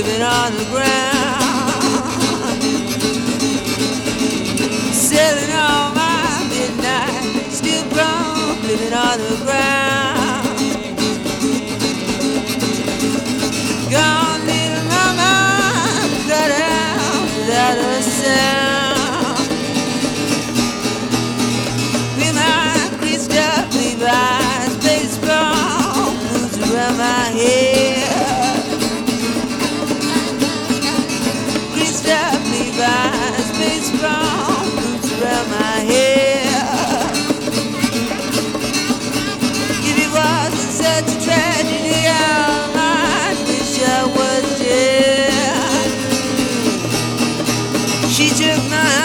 living on the ground, selling all my midnight, still broke, living on the ground. Gone little mama, cut out without a sound. With my creased up Levi's, baseball boots around my head. Creased up Levi's, baseball boots around my head. If it wasn't such a tragedy, I might wish I was dead. She took my